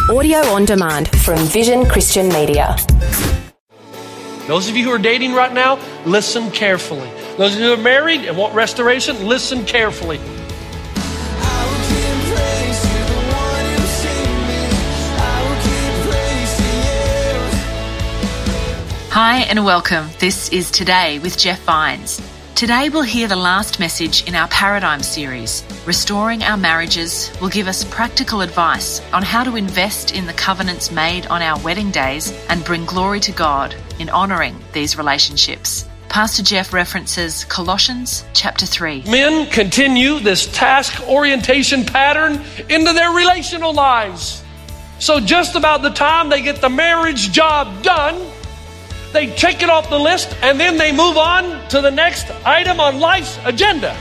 Audio on demand from Vision Christian Media. Those of you who are dating right now, listen carefully. Those of you who are married and want restoration, listen carefully. Hi and welcome. This is Today with Jeff Vines. Today we'll hear the last message in our Paradigm series. Restoring Our Marriages will give us practical advice on how to invest in the covenants made on our wedding days and bring glory to God in honouring these relationships. Pastor Jeff references Colossians chapter 3. Men continue this task orientation pattern into their relational lives. So just about the time they get the marriage job done, they check it off the list, and then they move on to the next item on life's agenda.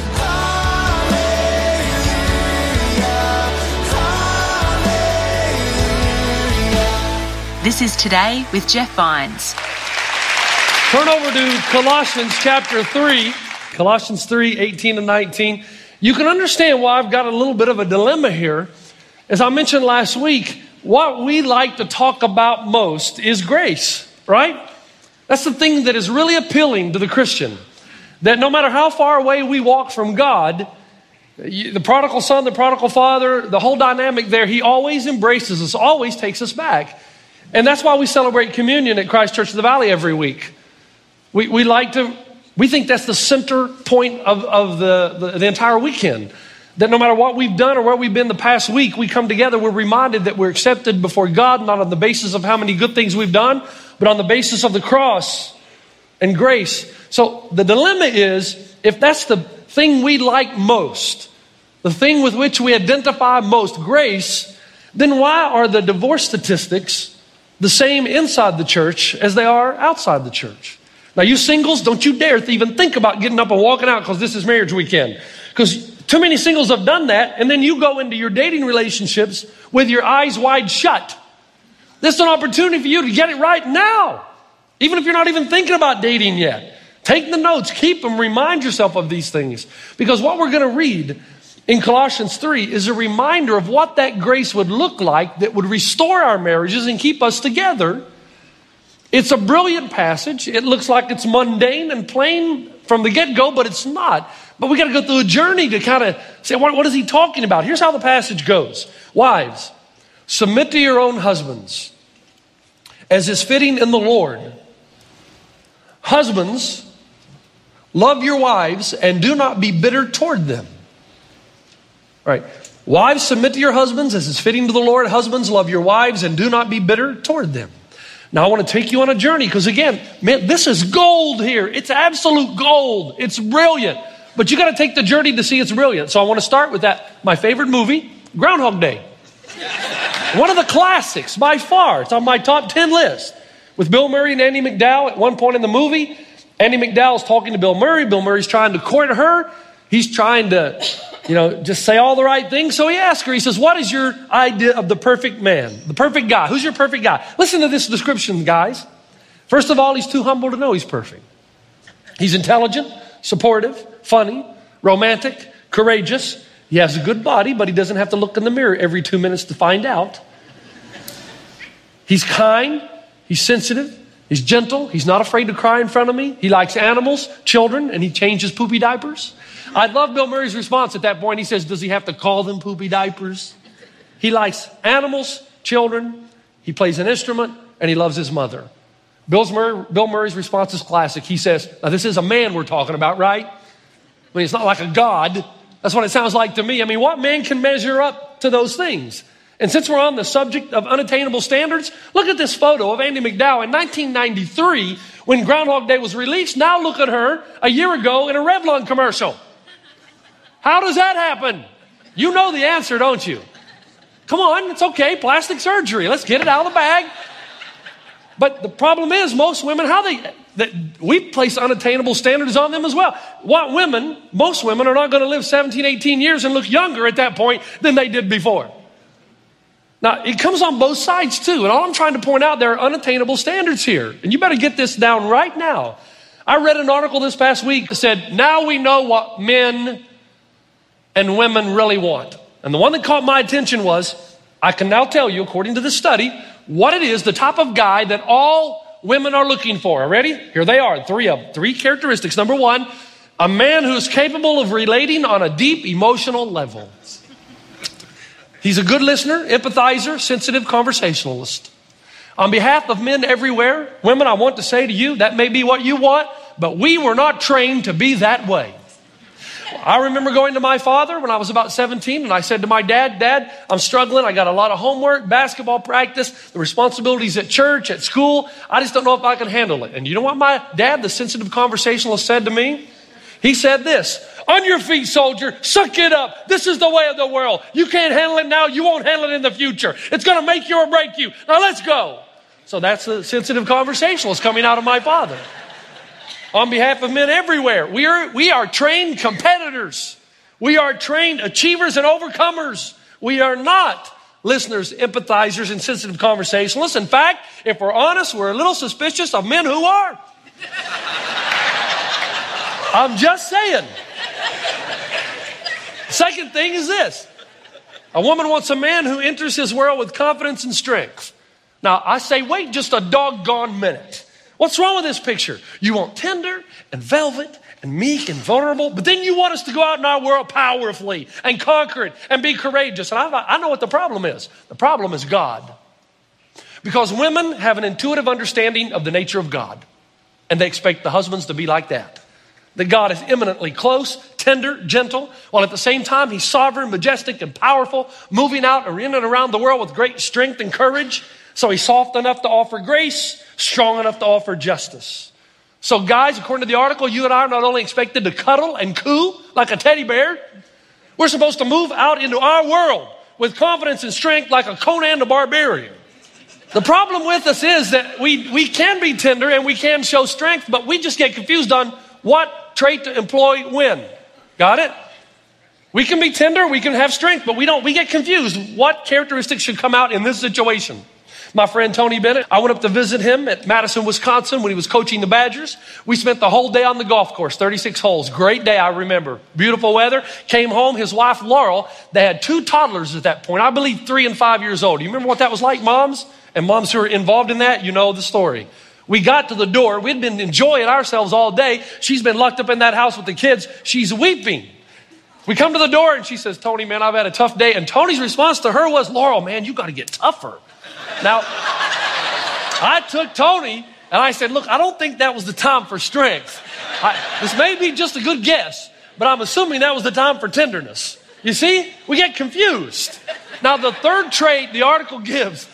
This is Today with Jeff Vines. Turn over to Colossians chapter 3, Colossians 3, 18 and 19. You can understand why I've got a little bit of a dilemma here. As I mentioned last week, what we like to talk about most is grace, right? That's the thing that is really appealing to the Christian. That no matter how far away we walk from God, the prodigal son, the prodigal father, the whole dynamic there, he always embraces us, always takes us back. And that's why we celebrate communion at Christ Church of the Valley every week. We think that's the center point of the entire weekend. That no matter what we've done or where we've been the past week, we come together, we're reminded that we're accepted before God, not on the basis of how many good things we've done, but on the basis of the cross and grace. So the dilemma is, if that's the thing we like most, the thing with which we identify most, grace, then why are the divorce statistics the same inside the church as they are outside the church? Now, you singles, don't you dare even think about getting up and walking out because this is marriage weekend. Because too many singles have done that, and then you go into your dating relationships with your eyes wide shut. This is an opportunity for you to get it right now. Even if you're not even thinking about dating yet. Take the notes, keep them, remind yourself of these things. Because what we're going to read in Colossians 3 is a reminder of what that grace would look like that would restore our marriages and keep us together. It's a brilliant passage. It looks like it's mundane and plain from the get-go, but it's not. But we got to go through a journey to kind of say, what is he talking about? Here's how the passage goes. Wives, submit to your own husbands, as is fitting in the Lord. Husbands, love your wives and do not be bitter toward them. All right. Wives, submit to your husbands as is fitting to the Lord. Husbands, love your wives and do not be bitter toward them. Now I want to take you on a journey because again, man, this is gold here. It's absolute gold. It's brilliant. But you got to take the journey to see it's brilliant. So I want to start with my favorite movie, Groundhog Day. One of the classics by far. It's on my top 10 list. With Bill Murray and Andie MacDowell at one point in the movie. Andie MacDowell's talking to Bill Murray. Bill Murray's trying to court her. He's trying to, just say all the right things. So he asks her, he says, what is your idea of the perfect man? The perfect guy. Who's your perfect guy? Listen to this description, guys. First of all, he's too humble to know he's perfect. He's intelligent, supportive, funny, romantic, courageous. He has a good body, but he doesn't have to look in the mirror every 2 minutes to find out. He's kind. He's sensitive. He's gentle. He's not afraid to cry in front of me. He likes animals, children, and he changes poopy diapers. I love Bill Murray's response at that point. He says, does he have to call them poopy diapers? He likes animals, children. He plays an instrument, and he loves his mother. Bill Murray's response is classic. He says, now this is a man we're talking about, right? I mean, it's not like a god. That's what it sounds like to me. I mean, what man can measure up to those things? And since we're on the subject of unattainable standards, look at this photo of Andie MacDowell in 1993 when Groundhog Day was released. Now look at her a year ago in a Revlon commercial. How does that happen? You know the answer, don't you? Come on, it's okay. Plastic surgery. Let's get it out of the bag. But the problem is most women, we place unattainable standards on them as well. Most women are not going to live 17, 18 years and look younger at that point than they did before. Now, it comes on both sides too. And all I'm trying to point out, there are unattainable standards here. And you better get this down right now. I read an article this past week that said, now we know what men and women really want. And the one that caught my attention was, I can now tell you, according to this study, what it is, the type of guy that all women are looking for. Ready? Here they are, three characteristics. Number one, a man who's capable of relating on a deep emotional level. He's a good listener, empathizer, sensitive conversationalist. On behalf of men everywhere, women, I want to say to you, that may be what you want, but we were not trained to be that way. I remember going to my father when I was about 17, and I said to my dad, Dad, I'm struggling. I got a lot of homework, basketball practice, the responsibilities at church, at school. I just don't know if I can handle it. And you know what my dad, the sensitive conversationalist, said to me? He said this, on your feet, soldier, suck it up. This is the way of the world. You can't handle it now. You won't handle it in the future. It's going to make you or break you. Now let's go. So that's the sensitive conversationalist coming out of my father. On behalf of men everywhere, we are trained competitors. We are trained achievers and overcomers. We are not listeners, empathizers, and sensitive conversationalists. In fact, if we're honest, we're a little suspicious of men who are. I'm just saying. Second thing is this. A woman wants a man who enters his world with confidence and strength. Now, I say, wait just a doggone minute. What's wrong with this picture? You want tender and velvet and meek and vulnerable, but then you want us to go out in our world powerfully and conquer it and be courageous. And I know what the problem is. The problem is God. Because women have an intuitive understanding of the nature of God, and they expect the husbands to be like that. That God is eminently close, tender, gentle, while at the same time he's sovereign, majestic, and powerful, moving out in and around the world with great strength and courage. So he's soft enough to offer grace, strong enough to offer justice. So guys, according to the article, you and I are not only expected to cuddle and coo like a teddy bear, we're supposed to move out into our world with confidence and strength like a Conan the Barbarian. The problem with us is that we can be tender and we can show strength, but we just get confused on what trait to employ when. Got it? We can be tender, we can have strength, but we get confused. What characteristics should come out in this situation? My friend Tony Bennett, I went up to visit him at Madison, Wisconsin when he was coaching the Badgers. We spent the whole day on the golf course, 36 holes. Great day, I remember. Beautiful weather. Came home, his wife Laurel, they had 2 toddlers at that point. I believe 3 and 5 years old. Do you remember what that was like, moms? And moms who are involved in that, you know the story. We got to the door. We'd been enjoying ourselves all day. She's been locked up in that house with the kids. She's weeping. We come to the door and she says, Tony, man, I've had a tough day. And Tony's response to her was, Laurel, man, you got to get tougher. Now, I took Tony and I said, look, I don't think that was the time for strength. This may be just a good guess, but I'm assuming that was the time for tenderness. You see, we get confused. Now, the third trait the article gives,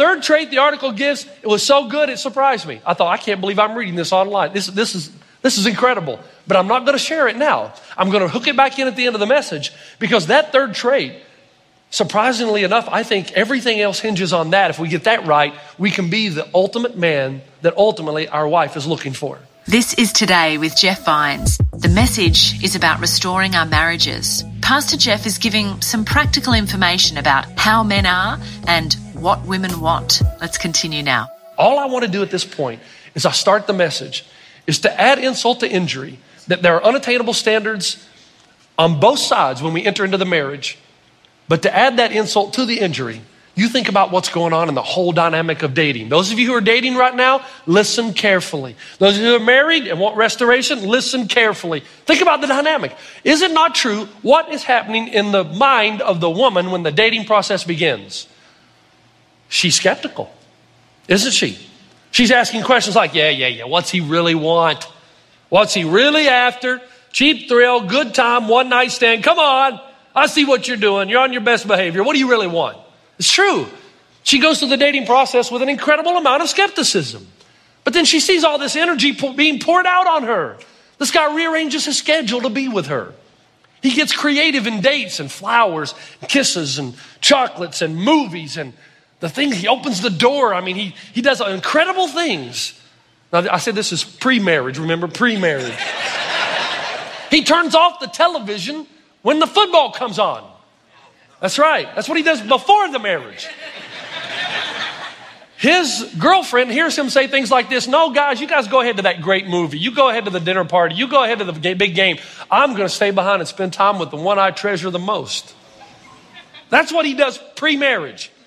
it was so good it surprised me. I thought, I can't believe I'm reading this online. This is incredible, but I'm not going to share it now. I'm going to hook it back in at the end of the message because that third trait, surprisingly enough, I think everything else hinges on that. If we get that right, we can be the ultimate man that ultimately our wife is looking for. This is Today with Jeff Vines. The message is about restoring our marriages. Pastor Jeff is giving some practical information about how men are and what women want. Let's continue now. All I want to do at this point is I start the message is to add insult to injury, that there are unattainable standards on both sides when we enter into the marriage. But to add that insult to the injury, you think about what's going on in the whole dynamic of dating. Those of you who are dating right now, listen carefully. Those of you who are married and want restoration, listen carefully. Think about the dynamic. Is it not true what is happening in the mind of the woman when the dating process begins? She's skeptical, isn't she? She's asking questions like, yeah, what's he really want? What's he really after? Cheap thrill, good time, one night stand. Come on, I see what you're doing. You're on your best behavior. What do you really want? It's true. She goes through the dating process with an incredible amount of skepticism. But then she sees all this energy being poured out on her. This guy rearranges his schedule to be with her. He gets creative in dates and flowers, and kisses and chocolates and movies and the things. He opens the door. I mean, he does incredible things. Now, I said this is pre-marriage. Remember, pre-marriage. He turns off the television when the football comes on. That's right. That's what he does before the marriage. His girlfriend hears him say things like this. No, guys, you guys go ahead to that great movie. You go ahead to the dinner party. You go ahead to the big game. I'm going to stay behind and spend time with the one I treasure the most. That's what he does pre-marriage.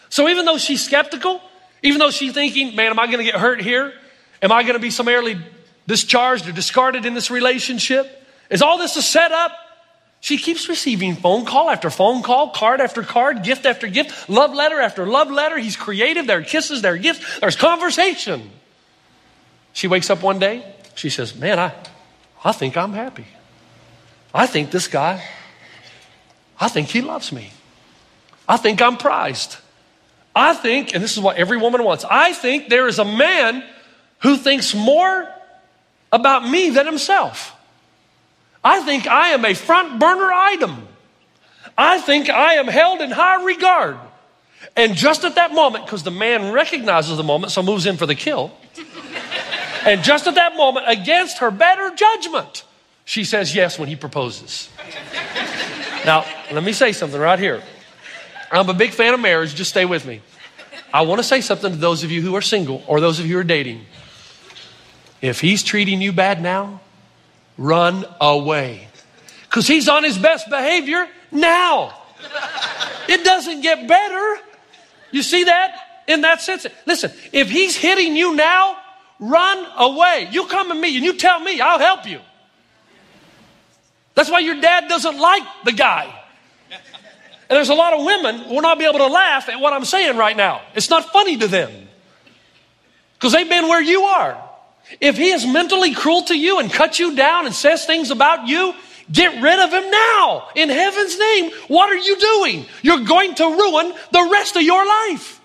So even though she's skeptical, even though she's thinking, man, am I going to get hurt here? Am I going to be summarily discharged or discarded in this relationship? Is all this a setup? She keeps receiving phone call after phone call, card after card, gift after gift, love letter after love letter. He's creative. There are kisses, there are gifts, there's conversation. She wakes up one day. She says, man, I think I'm happy. I think this guy, I think he loves me. I think I'm prized. I think, and this is what every woman wants, I think there is a man who thinks more about me than himself. I think I am a front burner item. I think I am held in high regard. And just at that moment, because the man recognizes the moment, so moves in for the kill. And just at that moment, against her better judgment, she says yes when he proposes. Now, let me say something right here. I'm a big fan of marriage. Just stay with me. I want to say something to those of you who are single or those of you who are dating. If he's treating you bad now, run away. Because he's on his best behavior now. It doesn't get better. You see that? In that sense. Listen, if he's hitting you now, run away. You come to me and you tell me, I'll help you. That's why your dad doesn't like the guy. And there's a lot of women who will not be able to laugh at what I'm saying right now. It's not funny to them. Because they've been where you are. If he is mentally cruel to you and cuts you down and says things about you, get rid of him now. In heaven's name, what are you doing? You're going to ruin the rest of your life.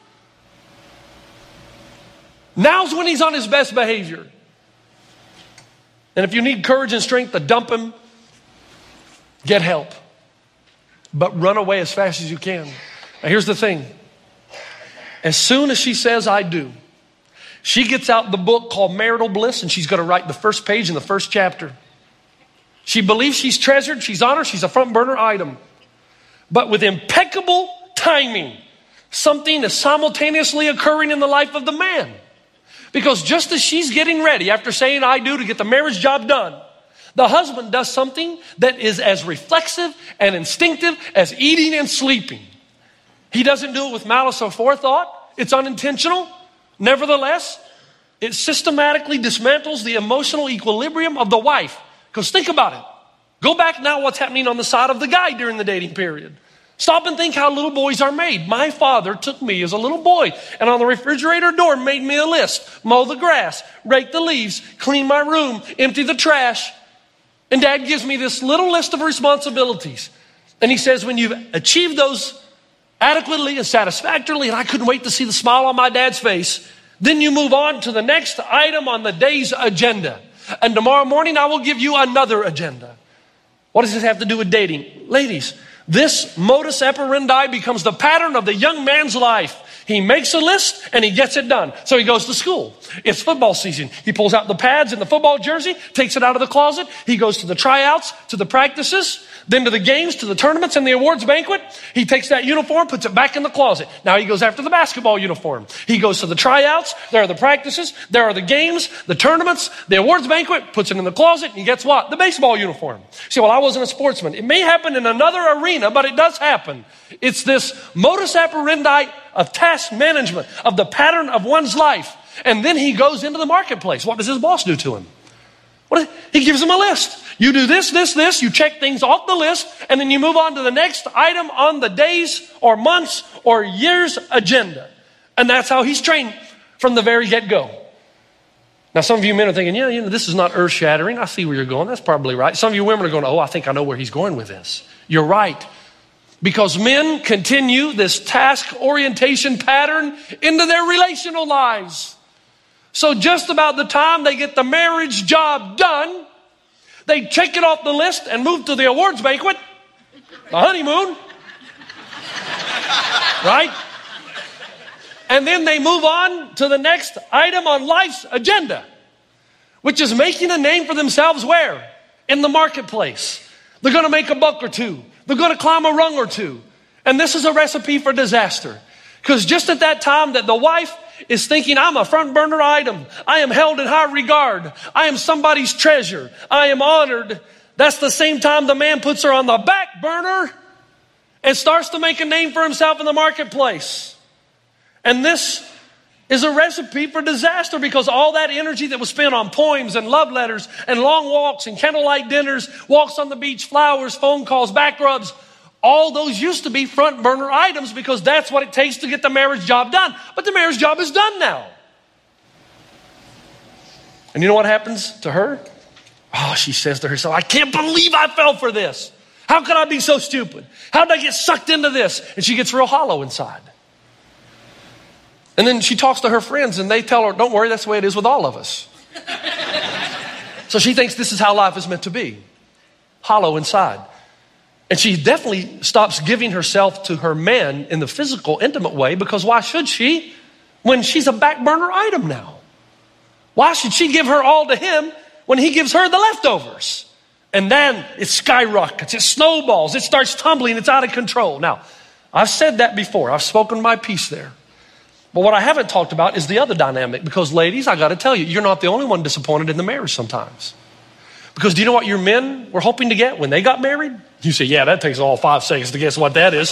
Now's when he's on his best behavior. And if you need courage and strength to dump him, get help. But run away as fast as you can. Now here's the thing. As soon as she says, I do, she gets out the book called Marital Bliss, and she's going to write the first page in the first chapter. She believes she's treasured, she's honored, she's a front burner item. But with impeccable timing, something is simultaneously occurring in the life of the man. Because just as she's getting ready after saying I do to get the marriage job done, the husband does something that is as reflexive and instinctive as eating and sleeping. He doesn't do it with malice or forethought. It's unintentional. Nevertheless, it systematically dismantles the emotional equilibrium of the wife. Because think about it. Go back now what's happening on the side of the guy during the dating period. Stop and think how little boys are made. My father took me as a little boy and on the refrigerator door made me a list. Mow the grass, rake the leaves, clean my room, empty the trash. And Dad gives me this little list of responsibilities. And he says, when you've achieved those adequately and satisfactorily, and I couldn't wait to see the smile on my dad's face, then you move on to the next item on the day's agenda. And tomorrow morning, I will give you another agenda. What does this have to do with dating? Ladies, this modus operandi becomes the pattern of the young man's life. He makes a list and he gets it done. So he goes to school. It's football season. He pulls out the pads and the football jersey, takes it out of the closet. He goes to the tryouts, to the practices, then to the games, to the tournaments and the awards banquet. He takes that uniform, puts it back in the closet. Now he goes after the basketball uniform. He goes to the tryouts. There are the practices. There are the games, the tournaments, the awards banquet, puts it in the closet. And gets what? The baseball uniform. You say, well, I wasn't a sportsman. It may happen in another arena, but it does happen. It's this modus operandi of task management, of the pattern of one's life. And then he goes into the marketplace. What does his boss do to him? He gives him a list. You do this, this, this. You check things off the list, and then you move on to the next item on the days or months or years agenda. And that's how he's trained from the very get-go. Now, some of you men are thinking, this is not earth-shattering. I see where you're going. That's probably right. Some of you women are going, I think I know where he's going with this. You're right. Because men continue this task orientation pattern into their relational lives. So just about the time they get the marriage job done, they check it off the list and move to the awards banquet, the honeymoon, right? And then they move on to the next item on life's agenda, which is making a name for themselves where? In the marketplace. They're going to make a buck or two. They're going to climb a rung or two. And this is a recipe for disaster. Because just at that time that the wife is thinking, I'm a front burner item. I am held in high regard. I am somebody's treasure. I am honored. That's the same time the man puts her on the back burner and starts to make a name for himself in the marketplace. And this is a recipe for disaster, because all that energy that was spent on poems and love letters and long walks and candlelight dinners, walks on the beach, flowers, phone calls, back rubs, all those used to be front burner items because that's what it takes to get the marriage job done. But the marriage job is done now. And you know what happens to her? Oh, she says to herself, I can't believe I fell for this. How could I be so stupid? How did I get sucked into this? And she gets real hollow inside. And then she talks to her friends and they tell her, don't worry, that's the way it is with all of us. So she thinks this is how life is meant to be. Hollow inside. And she definitely stops giving herself to her man in the physical, intimate way, because why should she when she's a back burner item now? Why should she give her all to him when he gives her the leftovers? And then it skyrockets, it snowballs, it starts tumbling, it's out of control. Now, I've said that before. I've spoken my piece there. But what I haven't talked about is the other dynamic, because ladies, I got to tell you, you're not the only one disappointed in the marriage sometimes. Because do you know what your men were hoping to get when they got married? You say, yeah, that takes all 5 seconds to guess what that is.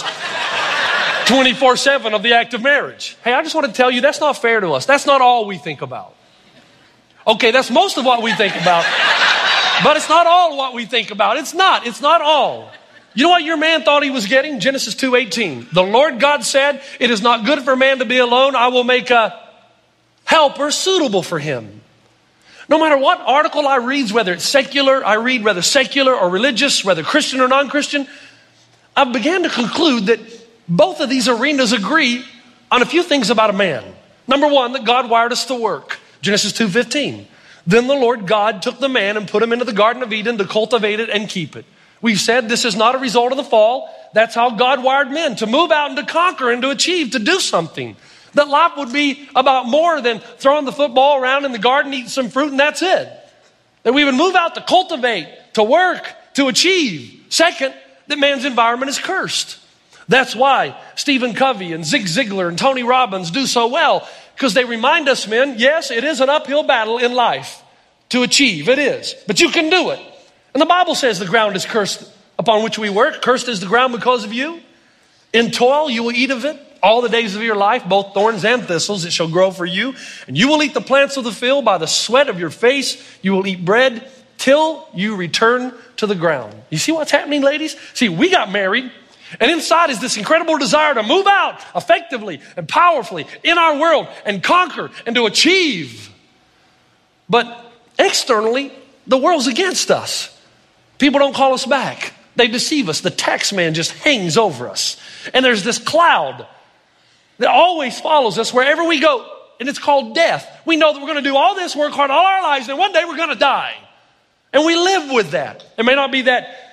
24/7 of the act of marriage. Hey, I just want to tell you, that's not fair to us. That's not all we think about. Okay, that's most of what we think about. But it's not all what we think about. It's not all. You know what your man thought he was getting? Genesis 2:18. The Lord God said, it is not good for man to be alone. I will make a helper suitable for him. No matter what article I read, whether secular or religious, whether Christian or non-Christian, I began to conclude that both of these arenas agree on a few things about a man. Number one, that God wired us to work. Genesis 2:15. Then the Lord God took the man and put him into the Garden of Eden to cultivate it and keep it. We've said this is not a result of the fall. That's how God wired men, to move out and to conquer and to achieve, to do something. That life would be about more than throwing the football around in the garden, eating some fruit, and that's it. That we would move out to cultivate, to work, to achieve. Second, that man's environment is cursed. That's why Stephen Covey and Zig Ziglar and Tony Robbins do so well, because they remind us men, yes, it is an uphill battle in life to achieve. It is. But you can do it. And the Bible says the ground is cursed upon which we work. Cursed is the ground because of you. In toil you will eat of it all the days of your life, both thorns and thistles, it shall grow for you. And you will eat the plants of the field. By the sweat of your face you will eat bread till you return to the ground. You see what's happening, ladies? See, we got married, and inside is this incredible desire to move out effectively and powerfully in our world and conquer and to achieve. But externally, the world's against us. People don't call us back. They deceive us. The tax man just hangs over us. And there's this cloud that always follows us wherever we go. And it's called death. We know that we're going to do all this, work hard all our lives, and one day we're going to die. And we live with that. It may not be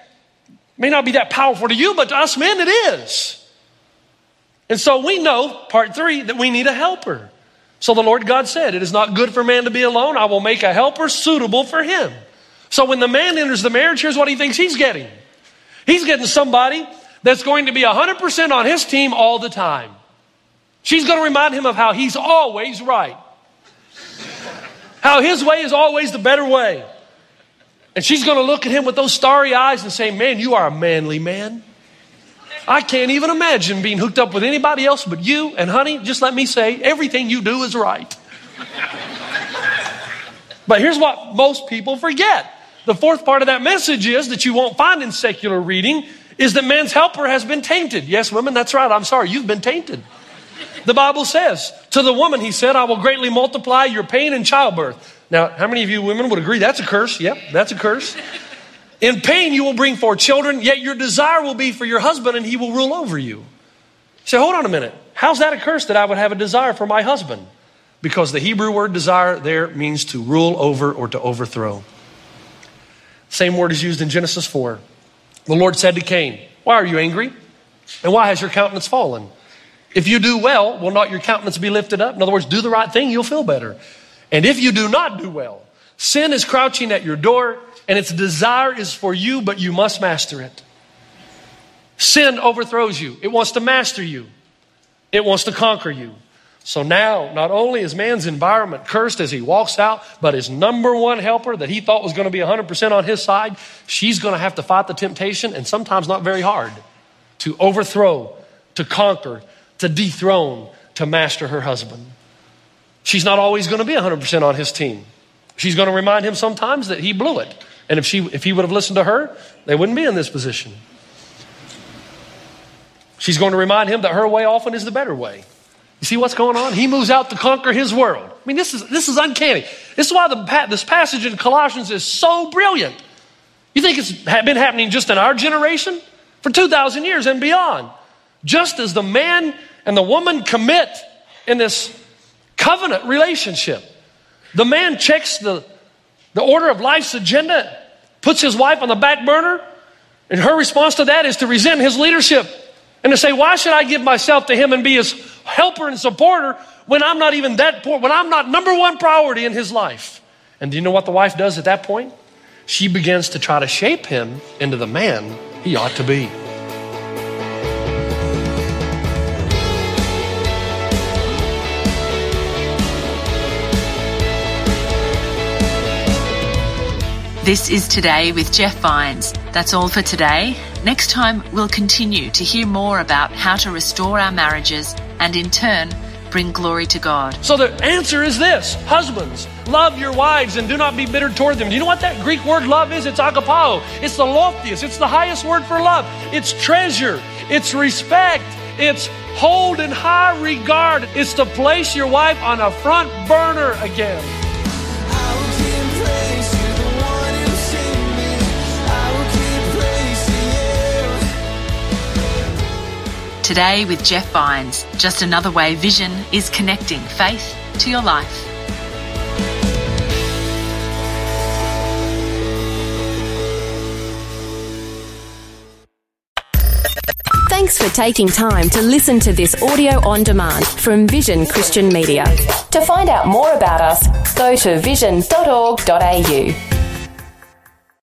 that powerful to you, but to us men it is. And so we know, part 3, that we need a helper. So the Lord God said, it is not good for man to be alone. I will make a helper suitable for him. So when the man enters the marriage, here's what he thinks he's getting. He's getting somebody that's going to be 100% on his team all the time. She's going to remind him of how he's always right. How his way is always the better way. And she's going to look at him with those starry eyes and say, man, you are a manly man. I can't even imagine being hooked up with anybody else but you. And honey, just let me say, everything you do is right. But here's what most people forget. The fourth part of that message is that you won't find in secular reading is that man's helper has been tainted. Yes, women, that's right. I'm sorry, you've been tainted. The Bible says, to the woman, he said, I will greatly multiply your pain in childbirth. Now, how many of you women would agree that's a curse? Yep, that's a curse. In pain, you will bring forth children, yet your desire will be for your husband and he will rule over you. You say, hold on a minute. How's that a curse that I would have a desire for my husband? Because the Hebrew word desire there means to rule over or to overthrow. Same word is used in Genesis 4. The Lord said to Cain, why are you angry? And why has your countenance fallen? If you do well, will not your countenance be lifted up? In other words, do the right thing, you'll feel better. And if you do not do well, sin is crouching at your door, and its desire is for you, but you must master it. Sin overthrows you. It wants to master you. It wants to conquer you. So now, not only is man's environment cursed as he walks out, but his number one helper that he thought was going to be 100% on his side, she's going to have to fight the temptation, and sometimes not very hard, to overthrow, to conquer, to dethrone, to master her husband. She's not always going to be 100% on his team. She's going to remind him sometimes that he blew it. And if he would have listened to her, they wouldn't be in this position. She's going to remind him that her way often is the better way. You see what's going on? He moves out to conquer his world. I mean, this is uncanny. This is why this passage in Colossians is so brilliant. You think it's been happening just in our generation? For 2,000 years and beyond. Just as the man and the woman commit in this covenant relationship. The man checks the order of life's agenda, puts his wife on the back burner, and her response to that is to resent his leadership and to say, why should I give myself to him and be his helper and supporter when I'm not even that poor, when I'm not number one priority in his life? And do you know what the wife does at that point? She begins to try to shape him into the man he ought to be. This is Today with Jeff Vines. That's all for today. Next time, we'll continue to hear more about how to restore our marriages and in turn, bring glory to God. So the answer is this: husbands, love your wives and do not be bitter toward them. Do you know what that Greek word love is? It's agapao. It's the loftiest. It's the highest word for love. It's treasure. It's respect. It's hold in high regard. It's to place your wife on a front burner again. Today with Jeff Vines, just another way Vision is connecting faith to your life. Thanks for taking time to listen to this audio on demand from Vision Christian Media. To find out more about us, go to vision.org.au.